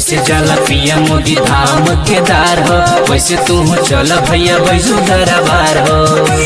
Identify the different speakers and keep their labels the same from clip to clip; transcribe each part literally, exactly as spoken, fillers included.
Speaker 1: जैसे जाला पिया मोदी धाम केदार हो, वैसे तू चल भैया बैजू दरबार हो।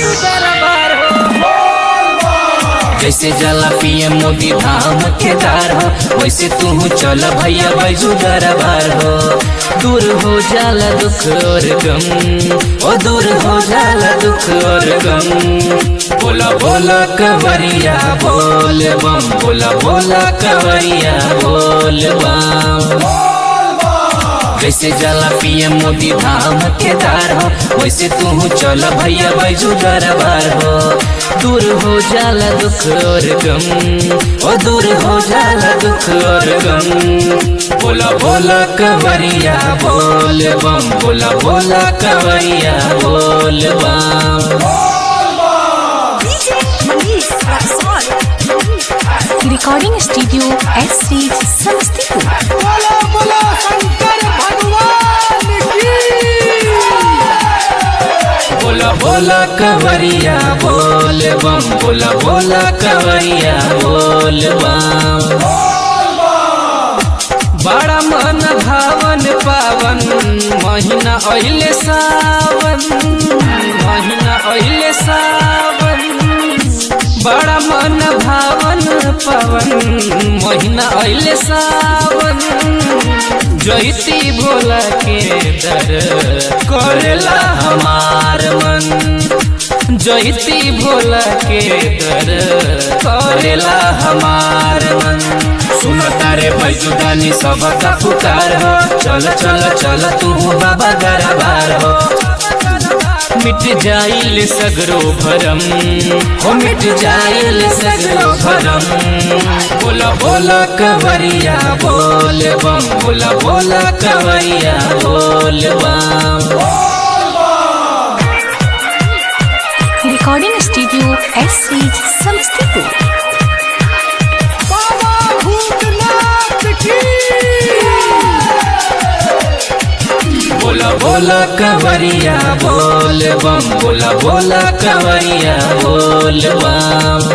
Speaker 1: जैसे जाला पिया मोदी धाम केदार हो, वैसे तू चल भैया बैजू दरबार हो। दूर हो जाला दुख और गम, ओ दूर हो जाला दुख और गम। बोला बोला कवरिया बोल बम, बोला बोला कवरिया बोल बम। जैसे जाला पिया मोदी धाम केदार हो, वैसे तू चल भैया बैजू दरबार हो। दूर हो जाला दुख और गम, ओ दूर हो जाला दुख और गम। बोला बोला कवरिया बोल बम, बोला बोला कवरिया बोल बम।
Speaker 2: Recording studio S C Samastipur.
Speaker 3: बोला बोला शंकर भगवान की।
Speaker 1: बोला बोला कवरिया बोल बम, बोला बोला कवरिया बोल बम। बड़ा मन भावन पावन महीना अइले सावन, महीना अइले सावन। बड़ा मन भावन पावन महीना अइले सावन। जयती भोला के दर करेला हमार मन, जयती भोला के दर करेला हमार मन। सुन तारे बैजुदानी सबका पुकार हो, चल चल चल तू बाबा दरबार हो। मिट जाइल सगरो भरम, हो मिट जाइल सगरो भरम। बोला बोला कवरिया बोल बम, बोला बोला कवरिया बोल बम।
Speaker 2: Recording studio S C Samastipur.
Speaker 3: बाबा भूतनाथ की।
Speaker 1: बोला बोला कवरिया बोल बम, बोला बोला कवरिया बोल बम।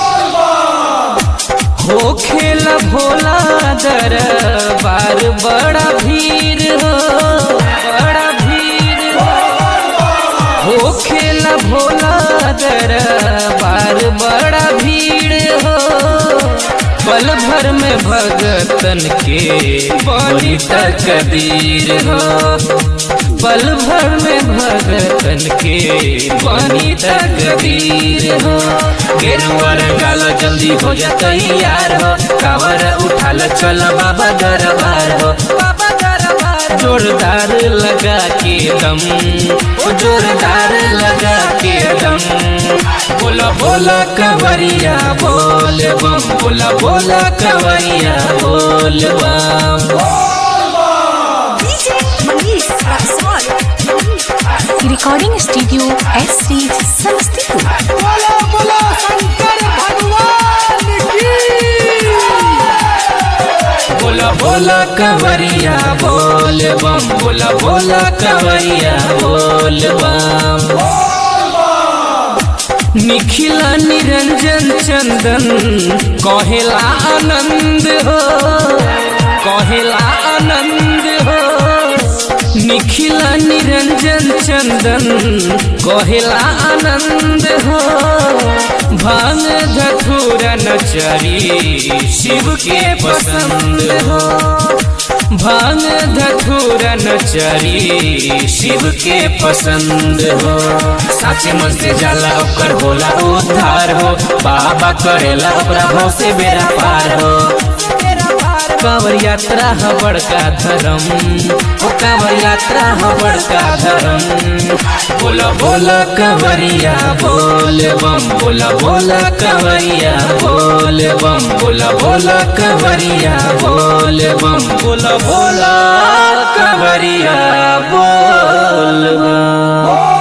Speaker 1: हो खेला भोला दरबार बड़ा भीड़ हो, बड़ा भीड़ हो। हो खेला भोला दरबार बड़ा भीड़ हो। पल भर में भगतन के बड़ी तकदीर हो, पल भर में भगतन के बड़ी तकदीर हो। गेरुआ रंगालो जल्दी हो जा तैयार हो, कावर उठाल चल बाबा दरबार हो, बाबा दरबार। जोरदार लगा के दम, जोरदार लगा के दम। बोला बोला कवरिया बोल बम, बोला बोला कवरिया बोल बम।
Speaker 2: Recording studio S C Samastipur.
Speaker 3: बोला बोला शंकर भगवान की।
Speaker 1: बोला बोला कवरिया बोल बम, बोला बोला कवरिया बोल बम। निखिला निरंजन चंदन कहेला आनंद हो, कहेला आनंद हो। निखिला निरंजन चंदन कहेला आनंद हो। भांग धतूरा नचरी शिव के पसंद हो, भांग धतूरा नचरी शिव के पसंद हो। साचे मन से जाला ओकर होला उद्धार हो, बाबा करेला ओकरा भाव से बेरा पार हो। कांवर यात्रा ह बड़का धर्म, ओ कांवर यात्रा ह बड़का धर्म। बोला बोला कवरिया बोल बम, बोला बोला कवरिया बोल बम, बोला बोला कवरिया बोल बम, बोला बोला कवरिया बोल बम।